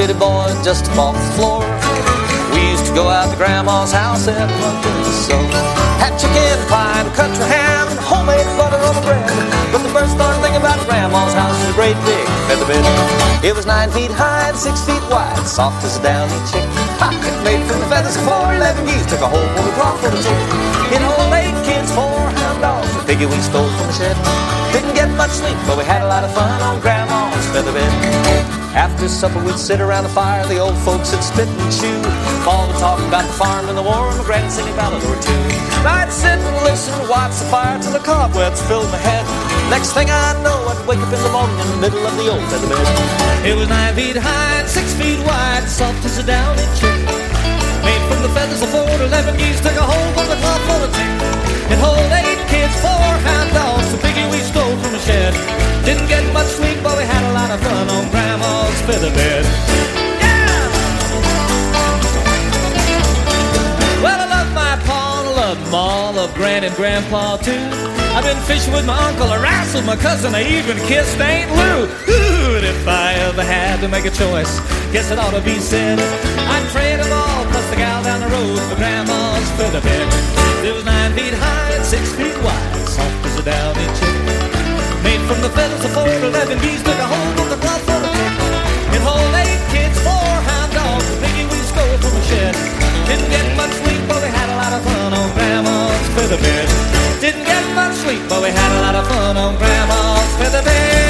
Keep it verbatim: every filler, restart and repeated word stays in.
city boy just off the floor. We used to go out to Grandma's house and run to the store. Had chicken pie and country ham and homemade butter on the bread. But the first darn thing about Grandma's house was a great big feather bed. It was nine feet high and six feet wide, soft as a downy chick. Ha! It made from the feathers of four eleven geese, took a whole woolly cloth for the chick. It held eight kids, four hound dogs, a piggy we stole from the shed. Didn't get much sleep, but we had a lot of fun on Grandma's feather bed. After supper we'd sit around the fire, the old folks would spit and chew. Fall to talk about the farm and the war, and my granny sing a ballad or two. I'd sit and listen and watch the fire till the cobwebs filled my head. Next thing I know, I'd wake up in the morning in the middle of the old feather bed. It was nine feet high and six feet wide, soft as a downy chick. Made from the feathers of four eleven geese, took a hold of the cloth for the tick. It hold eight kids, four hound dogs, a piggy we stole from the shed. Didn't get much sleep, but we had a lot of fun on Grandma's feather bed. Yeah! Well, I love my pa, I love ma, I love Gran and Grandpa too. I've been fishing with my uncle, I wrestled my cousin, I even kissed Aunt Lou. Ooh, and if I ever had to make a choice, guess it ought to be said, I'd trade them all, plus the gal down the road for Grandma's feather bed. It was nine feet high and six feet wide, soft as a downy chick. Made from the feathers of four eleven geese, took a hold of the cloth for the tick. It hold eight kids, four hound dogs, a piggy we stole from the shed. Didn't get much sleep, but we had a lot of fun on Grandma's feather bed. Didn't get much sleep, but we had a lot of fun on Grandma's feather bed.